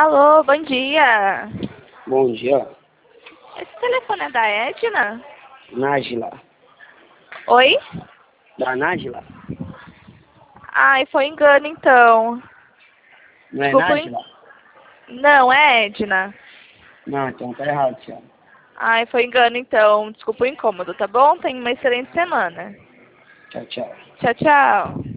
Alô, bom dia. Bom dia, Esse telefone é da Edna? Nájila. Oi? Da Nájila? Ai, foi engano então. Não é Desculpa. Nájila? Não, é Edna. Não, então tá errado, senhora. Ai, foi engano então. Desculpa o incômodo, tá bom? Tenha uma excelente semana. Tchau, tchau. Tchau, tchau.